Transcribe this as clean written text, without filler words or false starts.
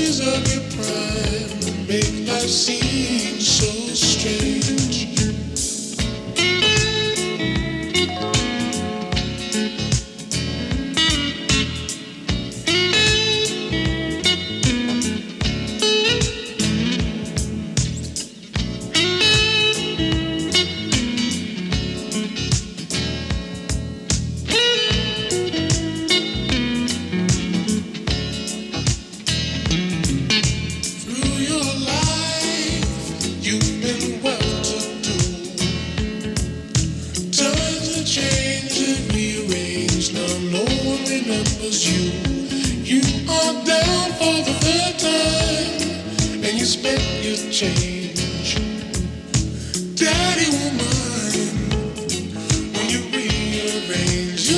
memories of your prime make life seem so strange. Through your life, you've been well to do. Times have changed and rearranged. Now no one remembers you. You are down for the third time, and you spent your change. Daddy won't mind when you rearrange.